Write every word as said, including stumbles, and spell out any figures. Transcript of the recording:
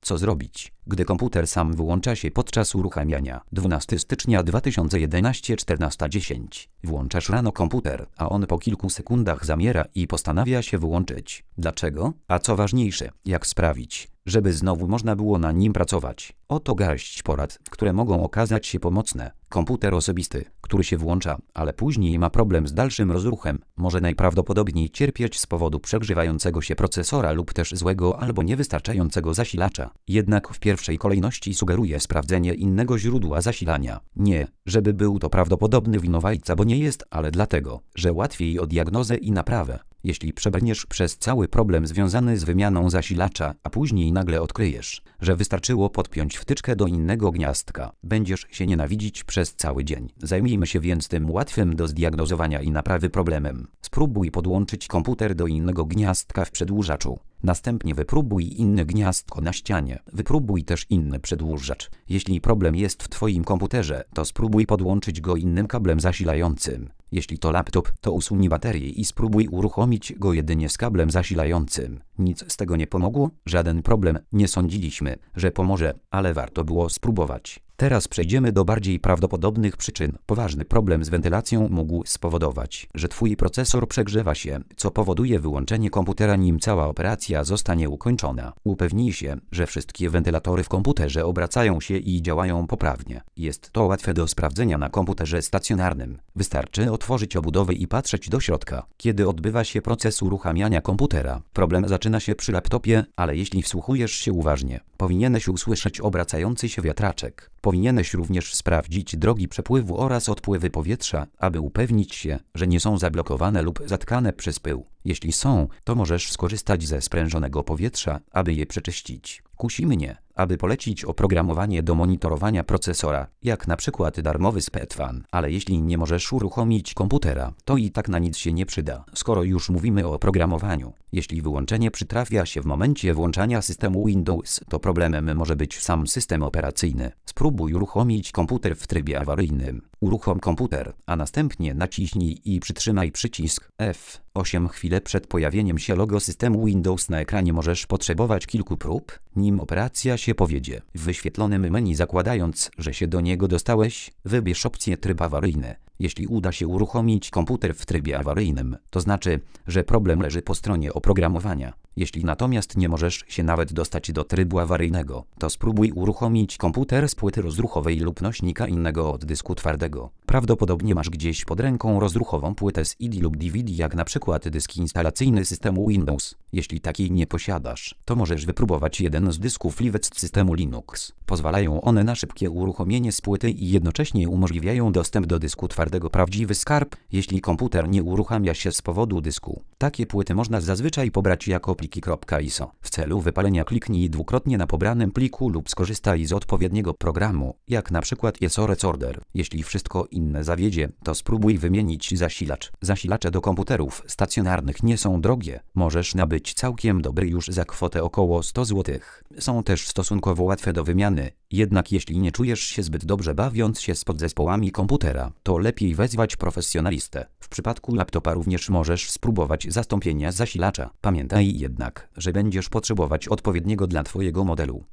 Co zrobić, gdy komputer sam wyłącza się podczas uruchamiania? dwunastego stycznia dwa tysiące jedenastego, czternasta dziesięć. Włączasz rano komputer, a on po kilku sekundach zamiera i postanawia się wyłączyć. Dlaczego? A co ważniejsze, jak sprawić, żeby znowu można było na nim pracować? Oto garść porad, które mogą okazać się pomocne. Komputer osobisty, który się włącza, ale później ma problem z dalszym rozruchem, może najprawdopodobniej cierpieć z powodu przegrzewającego się procesora lub też złego albo niewystarczającego zasilacza. Jednak w pierwszej kolejności sugeruję sprawdzenie innego źródła zasilania. Nie, żeby był to prawdopodobny winowajca, bo nie jest, ale dlatego, że łatwiej o diagnozę i naprawę. Jeśli przebrniesz przez cały problem związany z wymianą zasilacza, a później nagle odkryjesz, że wystarczyło podpiąć wtyczkę do innego gniazdka, będziesz się nienawidzić przez cały dzień. Zajmijmy się więc tym łatwym do zdiagnozowania i naprawy problemem. Spróbuj podłączyć komputer do innego gniazdka w przedłużaczu. Następnie wypróbuj inne gniazdko na ścianie. Wypróbuj też inny przedłużacz. Jeśli problem jest w Twoim komputerze, to spróbuj podłączyć go innym kablem zasilającym. Jeśli to laptop, to usuń baterię i spróbuj uruchomić go jedynie z kablem zasilającym. Nic z tego nie pomogło? Żaden problem. Nie sądziliśmy, że pomoże, ale warto było spróbować. Teraz przejdziemy do bardziej prawdopodobnych przyczyn. Poważny problem z wentylacją mógł spowodować, że Twój procesor przegrzewa się, co powoduje wyłączenie komputera, nim cała operacja zostanie ukończona. Upewnij się, że wszystkie wentylatory w komputerze obracają się i działają poprawnie. Jest to łatwe do sprawdzenia na komputerze stacjonarnym. Wystarczy otworzyć obudowę i patrzeć do środka. Kiedy odbywa się proces uruchamiania komputera, problem zaczyna się przy laptopie, ale jeśli wsłuchujesz się uważnie, powinieneś usłyszeć obracający się wiatraczek. Powinieneś również sprawdzić drogi przepływu oraz odpływy powietrza, aby upewnić się, że nie są zablokowane lub zatkane przez pył. Jeśli są, to możesz skorzystać ze sprężonego powietrza, aby je przeczyścić. Kusi mnie, aby polecić oprogramowanie do monitorowania procesora, jak na przykład darmowy SpeedFan, ale jeśli nie możesz uruchomić komputera, to i tak na nic się nie przyda, skoro już mówimy o oprogramowaniu. Jeśli wyłączenie przytrafia się w momencie włączania systemu Windows, to problemem może być sam system operacyjny. Spróbuj uruchomić komputer w trybie awaryjnym. Uruchom komputer, a następnie naciśnij i przytrzymaj przycisk F osiem chwilę przed pojawieniem się logo systemu Windows na ekranie. Możesz potrzebować kilku prób, nim operacja się powiedzie. W wyświetlonym menu, zakładając, że się do niego dostałeś, wybierz opcję tryb awaryjny. Jeśli uda się uruchomić komputer w trybie awaryjnym, to znaczy, że problem leży po stronie oprogramowania. Jeśli natomiast nie możesz się nawet dostać do trybu awaryjnego, to spróbuj uruchomić komputer z płyty rozruchowej lub nośnika innego od dysku twardego. Prawdopodobnie masz gdzieś pod ręką rozruchową płytę z C D lub D V D, jak na przykład dysk instalacyjny systemu Windows. Jeśli takiej nie posiadasz, to możesz wypróbować jeden z dysków Livex z systemu Linux. Pozwalają one na szybkie uruchomienie z płyty i jednocześnie umożliwiają dostęp do dysku twardego. Prawdziwy skarb, jeśli komputer nie uruchamia się z powodu dysku. Takie płyty można zazwyczaj pobrać jako pliki .iso. W celu wypalenia kliknij dwukrotnie na pobranym pliku lub skorzystaj z odpowiedniego programu, jak na przykład ISO Recorder. Jeśli wszystko inne zawiedzie, to spróbuj wymienić zasilacz. Zasilacze do komputerów stacjonarnych nie są drogie. Możesz nabyć całkiem dobry już za kwotę około sto złotych. Są też stosunkowo łatwe do wymiany. Jednak jeśli nie czujesz się zbyt dobrze bawiąc się z podzespołami komputera, to lepiej wezwać profesjonalistę. W przypadku laptopa również możesz spróbować zastąpienia zasilacza. Pamiętaj jednak, że będziesz potrzebować odpowiedniego dla Twojego modelu.